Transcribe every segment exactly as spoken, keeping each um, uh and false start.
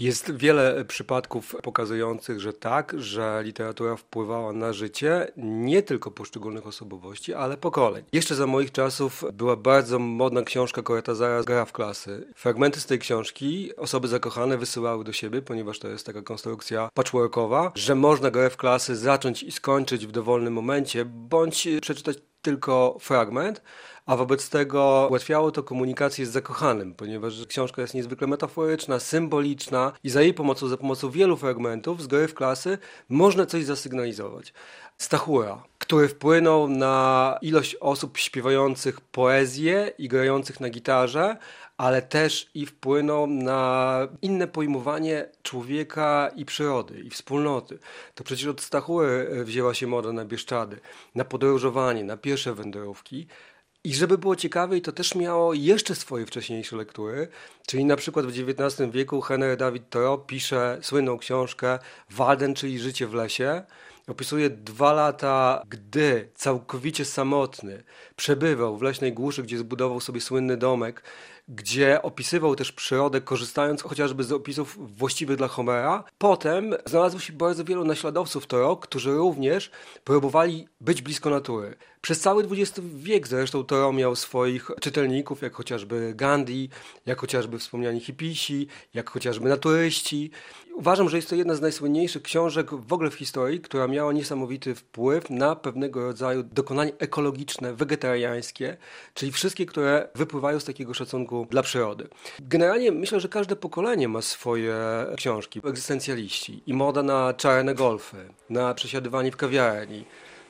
Jest wiele przypadków pokazujących, że tak, że literatura wpływała na życie nie tylko poszczególnych osobowości, ale pokoleń. Jeszcze za moich czasów była bardzo modna książka Cortázara Gra w klasy. Fragmenty z tej książki osoby zakochane wysyłały do siebie, ponieważ to jest taka konstrukcja patchworkowa, że można grę w klasy zacząć i skończyć w dowolnym momencie, bądź przeczytać tylko fragment, a wobec tego ułatwiało to komunikację z zakochanym, ponieważ książka jest niezwykle metaforyczna, symboliczna i za jej pomocą, za pomocą wielu fragmentów z gry w klasy można coś zasygnalizować. Stachura, który wpłynął na ilość osób śpiewających poezję i grających na gitarze, ale też i wpłynął na inne pojmowanie człowieka i przyrody, i wspólnoty. To przecież od Stachury wzięła się moda na Bieszczady, na podróżowanie, na pierwsze wędrówki. I żeby było ciekawiej, to też miało jeszcze swoje wcześniejsze lektury, czyli na przykład w dziewiętnastym wieku Henry David Thoreau pisze słynną książkę Walden, czyli Życie w lesie. Opisuje dwa lata, gdy całkowicie samotny przebywał w leśnej głuszy, gdzie zbudował sobie słynny domek, gdzie opisywał też przyrodę, korzystając chociażby z opisów właściwych dla Homera. Potem znalazło się bardzo wielu naśladowców Thoreau, którzy również próbowali być blisko natury. Przez cały dwudziesty wiek zresztą Thoreau miał swoich czytelników, jak chociażby Gandhi, jak chociażby wspomniani hipisi, jak chociażby naturyści. Uważam, że jest to jedna z najsłynniejszych książek w ogóle w historii, która miała niesamowity wpływ na pewnego rodzaju dokonanie ekologiczne, wegetariańskie, czyli wszystkie, które wypływają z takiego szacunku dla przyrody. Generalnie myślę, że każde pokolenie ma swoje książki, egzystencjaliści i moda na czarne golfy, na przesiadywanie w kawiarni.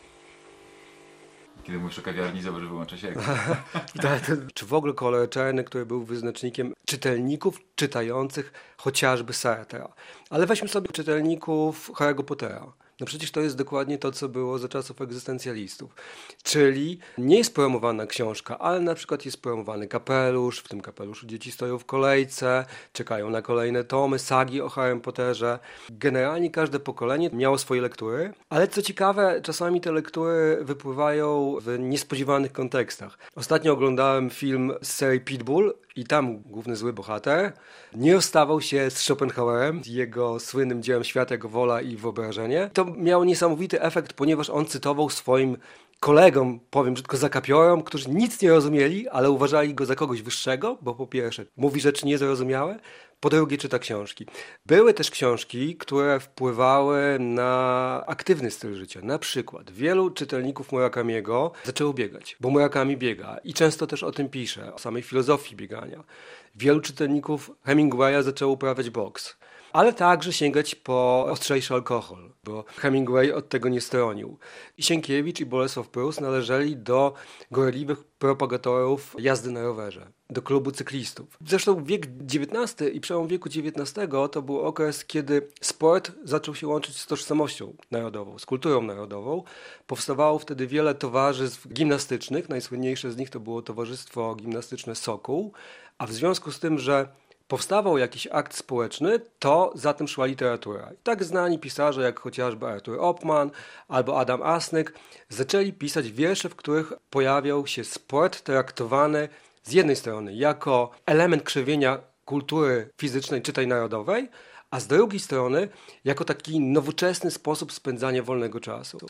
Kiedy mówisz o kawiarni, zobacz, wyłącza się ekran. Czy w ogóle kolor czarny, który był wyznacznikiem czytelników czytających chociażby Sartra. Ale weźmy sobie czytelników Harry'ego Pottera. No przecież to jest dokładnie to, co było za czasów egzystencjalistów. Czyli nie jest promowana książka, ale na przykład jest promowany kapelusz, w tym kapeluszu dzieci stoją w kolejce, czekają na kolejne tomy, sagi o Harrym Potterze. Generalnie każde pokolenie miało swoje lektury, ale co ciekawe, czasami te lektury wypływają w niespodziewanych kontekstach. Ostatnio oglądałem film z serii Pitbull i tam główny zły bohater nie rozstawał się z Schopenhauerem, jego słynnym dziełem Świat jako wola i wyobrażenie. To miało niesamowity efekt, ponieważ on cytował swoim kolegom, powiem brzydko, zakapiorom, którzy nic nie rozumieli, ale uważali go za kogoś wyższego, bo po pierwsze mówi rzeczy niezrozumiałe, po drugie czyta książki. Były też książki, które wpływały na aktywny styl życia. Na przykład wielu czytelników Murakamiego zaczęło biegać, bo Murakami biega i często też o tym pisze, o samej filozofii biegania. Wielu czytelników Hemingwaya zaczęło uprawiać boks, ale także sięgać po ostrzejszy alkohol, bo Hemingway od tego nie stronił. I Sienkiewicz i Bolesław Prus należeli do gorliwych propagatorów jazdy na rowerze, do klubu cyklistów. Zresztą wiek dziewiętnasty i przełom wieku dziewiętnastego to był okres, kiedy sport zaczął się łączyć z tożsamością narodową, z kulturą narodową. Powstawało wtedy wiele towarzystw gimnastycznych, najsłynniejsze z nich to było Towarzystwo Gimnastyczne Sokół, a w związku z tym, że powstawał jakiś akt społeczny, to za tym szła literatura. I tak znani pisarze jak chociażby Arthur Opman albo Adam Asnyk zaczęli pisać wiersze, w których pojawiał się sport traktowany z jednej strony jako element krzewienia kultury fizycznej, czytaj narodowej, a z drugiej strony jako taki nowoczesny sposób spędzania wolnego czasu.